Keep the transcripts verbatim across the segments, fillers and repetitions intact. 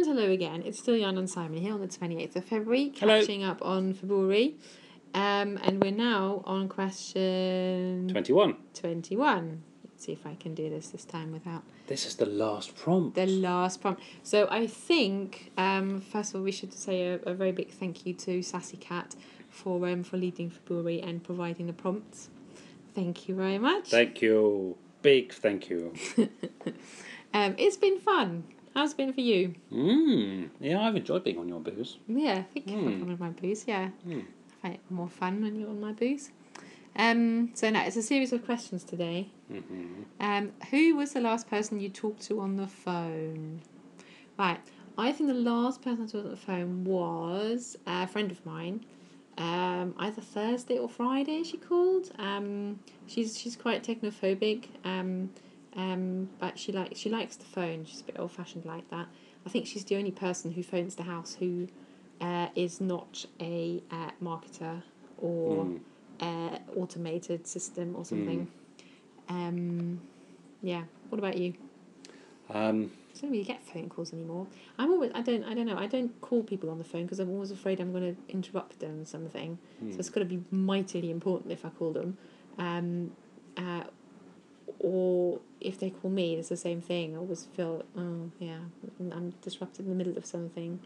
And hello again, it's still Jan and Simon here on the twenty-eighth of February, Hello. catching up on February. Um, and we're now on question twenty-one. twenty-one. Let's see if I can do this this time without This is the last prompt. the last prompt. So I think, um, first of all, we should say a, a very big thank you to Sassy Cat for um, for leading February and providing the prompts. Thank you very much. Thank you. Big thank you. um, it's been fun. How's it been for you? Mm. Yeah, I've enjoyed being on your booze. Yeah, thank you Mm. for coming on my booze. Yeah, Mm. I find it more fun when you're on my booze. Um, so now it's a series of questions today. Mm-hmm. Um, who was the last person you talked to on the phone? Right, I think the last person I talked to on the phone was a friend of mine. Um, either Thursday or Friday. She called. Um, she's she's quite technophobic. Um, um, but she likes she likes the phone. She's a bit old fashioned like that. I think she's the only person who phones the house who uh, is not a uh, marketer or Mm. uh, automated system or something. Mm. Um, yeah. What about you? Um, I don't really get phone calls anymore. I'm always I don't I don't know I don't call people on the phone because I'm always afraid I'm going to interrupt them with something. mm. So it's got to be mightily important if I call them, um, uh, or if they call me, it's the same thing. I always feel oh yeah I'm disrupted in the middle of something.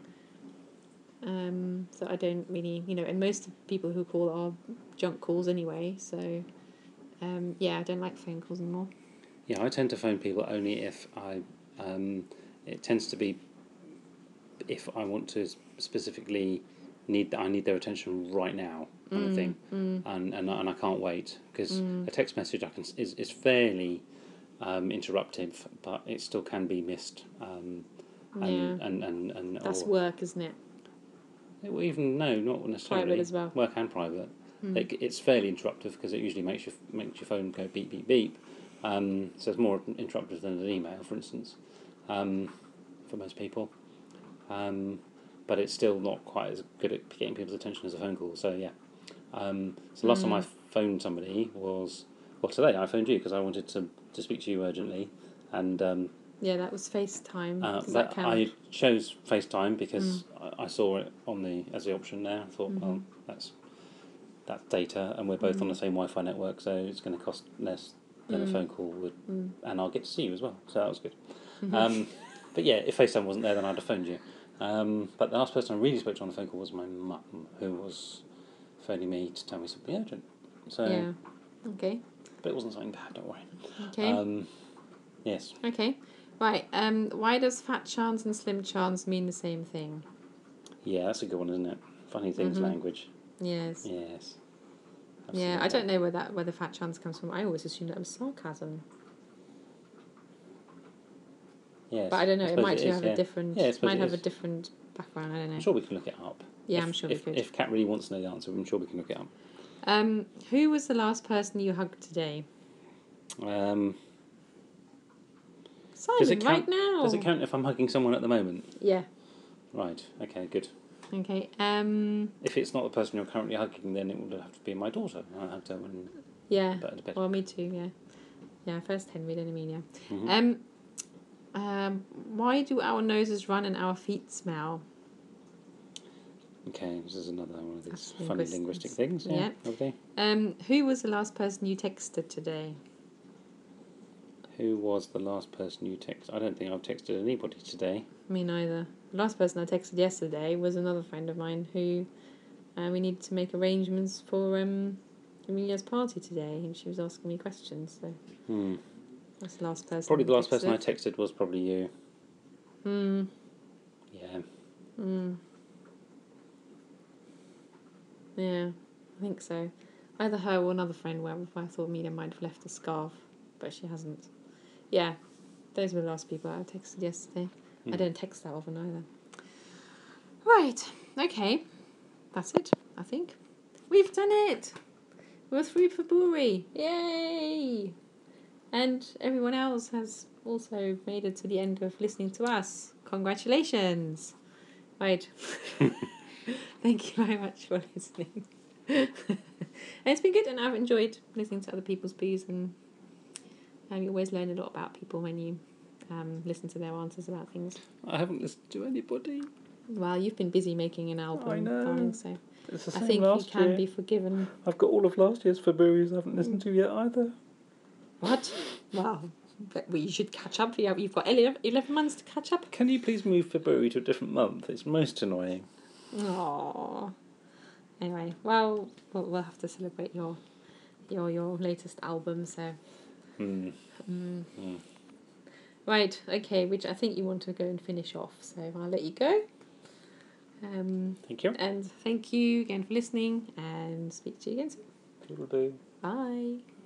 Um, so I don't really you know and most of the people who call are junk calls anyway. So um, yeah I don't like phone calls anymore. Yeah, I tend to phone people only if I. Um, it tends to be if I want to specifically need I need their attention right now, kind mm, of thing, mm. and and and I can't wait because Mm. a text message I can is is fairly um, interruptive, but it still can be missed. Um, and, Yeah, and, and, and that's or, work, isn't it? Well, even no, not necessarily. Private as well. Work and private. Mm. It, it's fairly interruptive because it usually makes your makes your phone go beep beep beep. Um, so it's more interruptive than an email, for instance, um, for most people. Um, but it's still not quite as good at getting people's attention as a phone call. So yeah. Um, so the last Mm. time I phoned somebody was well today. I phoned you because I wanted to, to speak to you urgently, and um, Yeah, that was FaceTime. uh, Does but that count? I chose FaceTime because Mm. I, I saw it on the as the option there. I thought, Mm-hmm. well, that's that's data, and we're both Mm. on the same Wi-Fi network, so it's going to cost less than Mm. a phone call would, Mm. and I'll get to see you as well. So that was good. Mm-hmm. Um, but yeah, if FaceTime wasn't there, then I'd have phoned you. Um, but the last person I really spoke to on the phone call was my mum, who was phoning me to tell me something urgent. So, Yeah. Okay. but it wasn't something bad. Don't worry. Okay. Um, yes. Okay. Right. Um. Why does fat chance and slim chance mean the same thing? Yeah, that's a good one, isn't it? Funny things, Mm-hmm. language. Yes. Yes. Yeah. I Absolutely. don't know where that where the fat chance comes from. I always assumed that was sarcasm. Yes. But I don't know. I It suppose might it actually is, have yeah. a different. Yeah, I suppose might it have is. a different background. I don't know. I'm sure we can look it up. Yeah, if, I'm sure if, we could. If Kat really wants to know the answer, I'm sure we can look it up. Um. Who was the last person you hugged today? Um, Simon, does it count, right now. Does it count if I'm hugging someone at the moment? Yeah. Right. Okay. Good. Okay. Um. If it's not the person you're currently hugging, then it would have to be my daughter. I hugged her when Yeah. put her to bed. Well, me too. Yeah. Yeah. First Henry, then Amelia. Mm-hmm. Um. Um. Why do our noses run and our feet smell? Okay. This is another one of these That's funny linguistics. linguistic things. Yeah. Yeah. Okay. Um. Who was the last person you texted today? Who was the last person you texted? I don't think I've texted anybody today. Me neither. The last person I texted yesterday was another friend of mine who uh, we needed to make arrangements for um Amelia's party today, and she was asking me questions. So Hmm. that's the last person. Probably the last texted. person I texted was probably you. Hmm. Yeah. Hmm. Yeah, I think so. Either her or another friend where I thought Amelia might have left a scarf, but she hasn't. Yeah, those were the last people I texted yesterday. Hmm. I don't text that often either. Right, okay. That's it, I think. We've done it! We're through February! Yay! And everyone else has also made it to the end of listening to us. Congratulations! Right. Thank you very much for listening. And it's been good, and I've enjoyed listening to other people's booze, and um, you always learn a lot about people when you um, listen to their answers about things. I haven't listened to anybody. Well, you've been busy making an album, I know. darling, so It's the I same think you last can year. be forgiven. I've got all of last year's February's I haven't listened to yet either. What? Well, but well, you should catch up. You- You've got eleven eleven months to catch up. Can you please move February to a different month? It's most annoying. Aww. Anyway, well, we'll we'll have to celebrate your your your latest album. So, Hmm. mm. Hmm. Right, okay. Which I think you want to go and finish off. So I'll let you go. Um, Thank you. and thank you again for listening. And speak to you again soon. Toodle-doo. Bye.